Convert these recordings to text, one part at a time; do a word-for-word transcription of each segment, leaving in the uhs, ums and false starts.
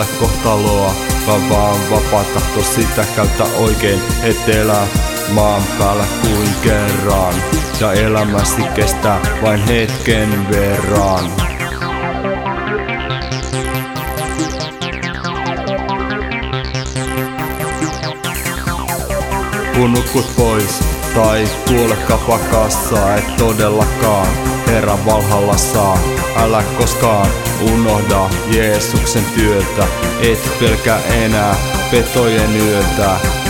ole kohtaloa, vaan vaan vapaa tahto, sitä käytä oikein, et elä maan päällä kuin kerran. Ja elämäsi kestää vain hetken verran. Kun nukut pois tai kuole kapakassa, et todellakaan Herran valhalla saa. Älä koskaan unohda Jeesuksen työtä, et pelkää enää petojen yötä.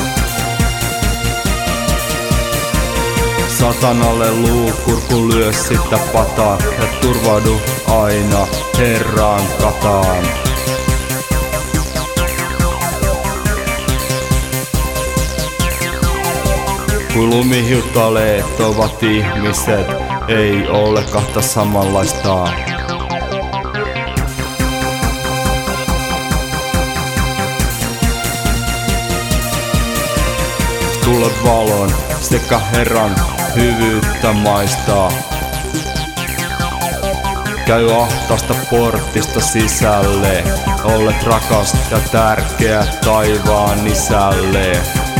Satanalle luukur, kun lyö sitä pataa, ja turvaudu aina Herran kataan. Kun lumihiutaleet ovat ihmiset, ei ole kahta samanlaista. Tule valon sekä Herran hyvyyttä maistaa. Käy ahtaasta portista sisälle, olet rakas ja tärkeä taivaan isälle.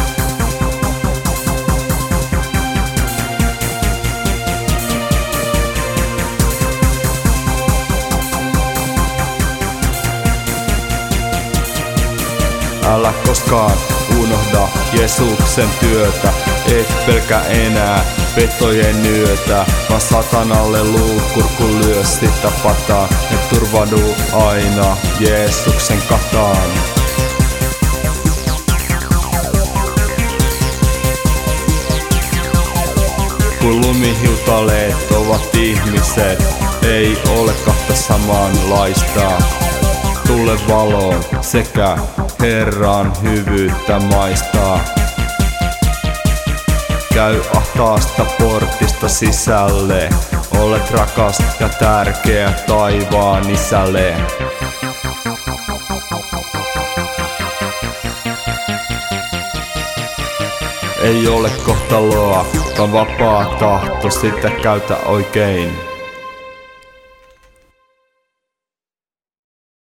Älä koskaan unohda Jeesuksen työtä, et pelkää enää petojen yötä, vaan satanalle luukur, kun lyö sitä pataa, ja turvaudu aina Jeesuksen kataan. Kun lumihiutaleet ovat ihmiset, ei ole kahta samanlaista. Tule valoon sekä Herran hyvyyttä maistaa. Käy ahtaasta portista sisälle, olet rakas ja tärkeä taivaan isälle. Ei ole kohtaloa, vaan vapaa tahto, sitä käytä oikein.